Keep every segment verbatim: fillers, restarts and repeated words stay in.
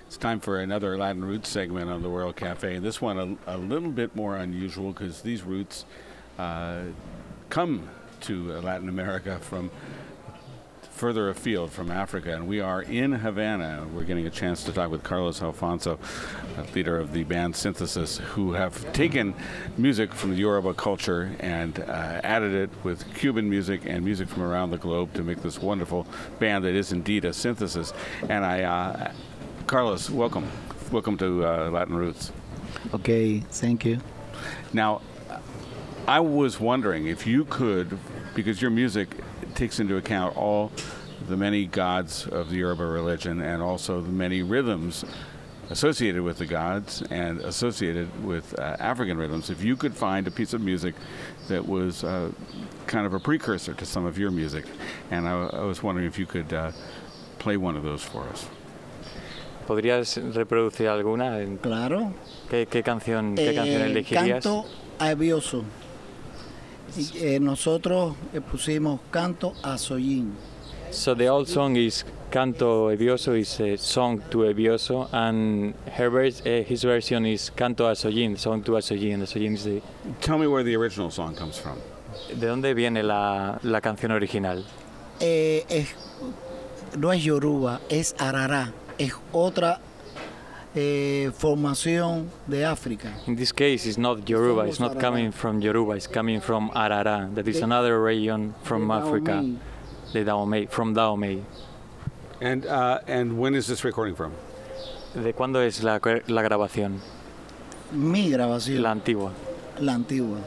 It's time for another Latin Roots segment on the World Cafe, and this one a, a little bit more unusual because these roots uh, come to Latin America from further afield, from Africa, and we are in Havana. We're getting a chance to talk with Carlos Alfonso, uh, leader of the band Synthesis, who have taken music from the Yoruba culture and uh, added it with Cuban music and music from around the globe to make this wonderful band that is indeed a synthesis. And I, uh, Carlos, welcome. Welcome to uh, Latin Roots. Okay, thank you. Now, I was wondering if you could, because your music takes into account all the many gods of the Yoruba religion and also the many rhythms associated with the gods and associated with uh, African rhythms, if you could find a piece of music that was uh, kind of a precursor to some of your music. And I, I was wondering if you could uh, play one of those for us. ¿Podrías reproducir alguna? Claro. ¿Qué, qué canción, qué eh, canción elegirías? Canto Ebioso. Eh, nosotros eh, pusimos Canto a Sollín. So the old song is Canto Ebioso, is a song to Ebioso, and her verse, uh, his version is Canto a Sollín, song to a Sollín. The Sollín is the... Tell me where the original song comes from. ¿De dónde viene la, la canción original? Eh, es, no es Yoruba, es Arará, es otra eh, formación de África. In this case, it's not Yoruba, it's not coming from Yoruba, it's coming from Arara, that is another region from Africa, the Dahomey, from Dahomey. And, uh, and when is this recording from? ¿De cuándo es la, la grabación? Mi grabación. La antigua. La antigua.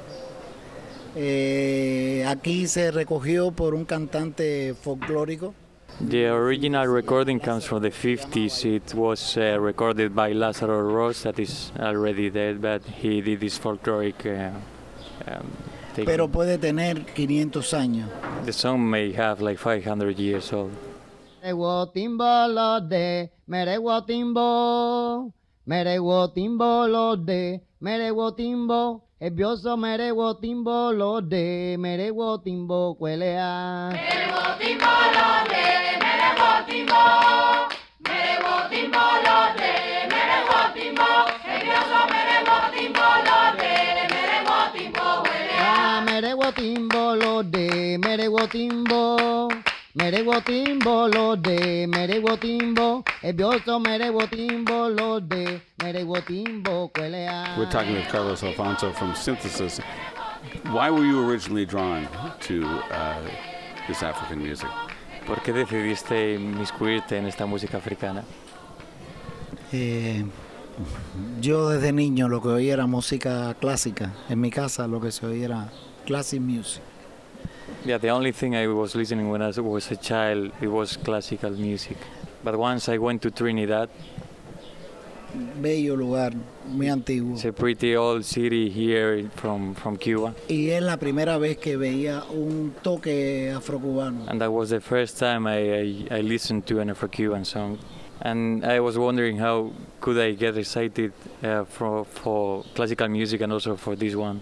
Eh, aquí se recogió por un cantante folclórico. The original recording comes from the fifties. It was uh, recorded by Lázaro Ross, that is already dead, but he did this folkloric uh, um, thing. Pero puede tener quinientos años. The song may have like five hundred years old. Merewo timbo lode, merewo timbo, merewo timbo lode, merewo timbo, ebioso merewo timbo lode, merewo timbo cuelea. Merewo timbo lode, merewo timbo, merewo timbo lode, merewo timbo, ebioso merewo timbo lode, merewo timbo cuelea. Ah, merewo timbo lode, merewo timbo. Merewo timbo lode, merewo timbo, ebioso merewo timbo lode, merewo timbo cuelea. We're talking with Carlos Alfonso from Synthesis. Why were you originally drawn to uh, this African music? ¿Por qué decidiste inmiscuirte en esta música africana? Eh, yo desde niño lo que oía era música clásica. En mi casa lo que se oía era classic music. Yeah, the only thing I was listening when I was a child, it was classical music. But once I went to Trinidad, bello lugar, muy antiguo. it's a pretty old city here from, from Cuba. Y es la primera vez que veía un toque afrocubano. And that was the first time I, I, I listened to an Afro-Cuban song. And I was wondering how could I get excited uh, for, for classical music and also for this one.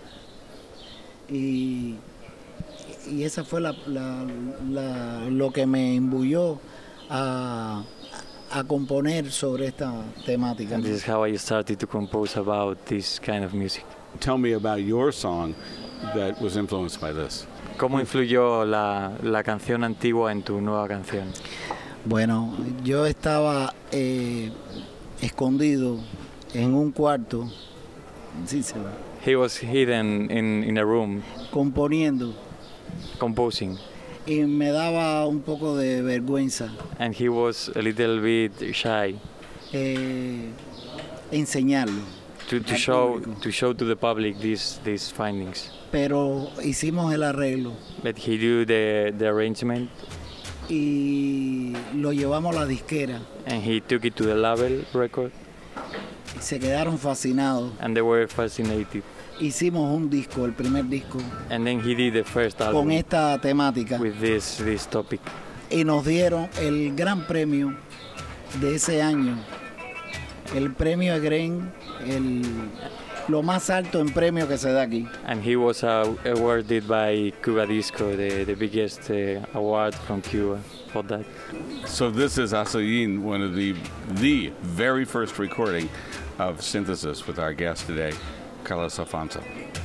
Y, y esa fue la, la, la, lo que me imbuyó a, a componer sobre esta temática. And this is how I started to compose about this kind of music. Tell me about your song that was influenced by this. ¿Cómo influyó la, la canción antigua en tu nueva canción? Bueno, yo estaba eh, escondido en un cuarto, sí, se va, He was hidden in, in a room, componiendo, composing, y me daba un poco de vergüenza and he was a little bit shy eh, enseñarlo. to, to al show público. to show to the public these these findings. Pero hicimos el arreglo But he do the, the arrangement, y lo llevamos a la disquera and he took it to the label record, y se quedaron fascinados. and they were fascinated. Hicimos un disco, el primer disco, And then he did the first con album esta temática with this this topic, y nos dieron el gran premio de ese año, el premio Egren, el, lo más alto en premio que se da aquí. and he was uh, awarded by Cuba Disco, the the biggest uh, award from Cuba. for that. So this is Asoyin, one of the the very first recording of Synthesis with our guest today, Carlos Alfonso.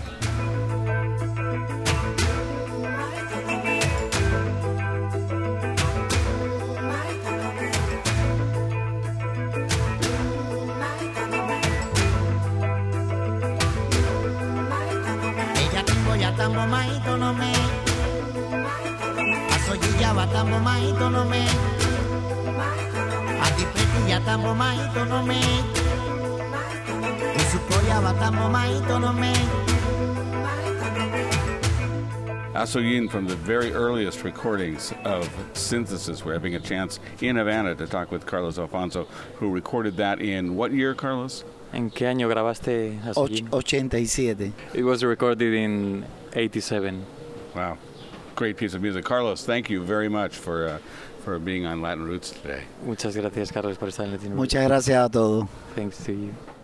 Tambo maito no me Asoyilla va tambo maito no me Adipretilla tambo maito no me Usukoya va tambo maito no me. Asoyin, from the very earliest recordings of Synthesis. We're having a chance in Havana to talk with Carlos Alfonso, who recorded that in what year, Carlos? ¿En qué año grabaste Asoyin? ochenta y siete. It was recorded in eighty-seven. Wow. Great piece of music. Carlos, thank you very much for uh, for being on Latin Roots today. Muchas gracias, Carlos, por estar en Latino. Muchas gracias a todos. Thanks to you.